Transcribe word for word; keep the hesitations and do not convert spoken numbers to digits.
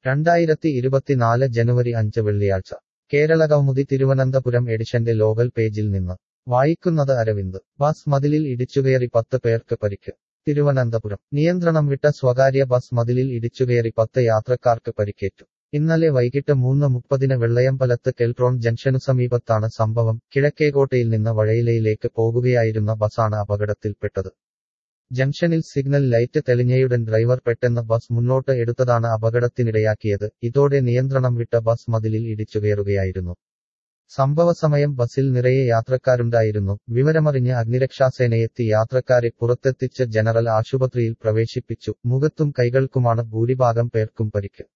രണ്ടായിരത്തി ഇരുപത്തിനാല് ജനുവരി അഞ്ച് വെള്ളിയാഴ്ച കേരളകൗമുദി തിരുവനന്തപുരം എഡിഷന്റെ ലോകൽ പേജിൽ നിന്ന് വായിക്കുന്നത് അരവിന്ദ്. ബസ് മതിലിൽ ഇടിച്ചുകയറി പത്ത് പേർക്ക് പരിക്ക്. തിരുവനന്തപുരം നിയന്ത്രണം വിട്ട സ്വകാര്യ ബസ് മതിലിൽ ഇടിച്ചുകയറി പത്ത് യാത്രക്കാർക്ക് പരിക്കേറ്റു. ഇന്നലെ വൈകിട്ട് മൂന്ന് മുപ്പതിന് വെള്ളയമ്പലത്ത് കെൽട്രോൺ ജംഗ്ഷനു സമീപത്താണ് സംഭവം. കിഴക്കേകോട്ടയിൽ നിന്ന് വഴയിലയിലേക്ക് പോകുകയായിരുന്ന ബസാണ് അപകടത്തിൽപ്പെട്ടത്. ജംഗ്ഷനിൽ സിഗ്നൽ ലൈറ്റ് തെളിഞ്ഞയുടൻ ഡ്രൈവർ പെട്ടെന്ന് ബസ് മുന്നോട്ട് എടുത്തതാണ് അപകടത്തിനിടയാക്കിയത്. ഇതോടെ നിയന്ത്രണം വിട്ട ബസ് മതിലിൽ ഇടിച്ചുകയറുകയായിരുന്നു. സംഭവസമയം ബസിൽ നിറയെ യാത്രക്കാരുണ്ടായിരുന്നു. വിവരമറിഞ്ഞ് അഗ്നിരക്ഷാസേനയെത്തി യാത്രക്കാരെ പുറത്തെത്തിച്ച് ജനറൽ ആശുപത്രിയിൽ പ്രവേശിപ്പിച്ചു. മുഖത്തും കൈകൾക്കുമാണ് ഭൂരിഭാഗം പേർക്കും പരിക്ക്.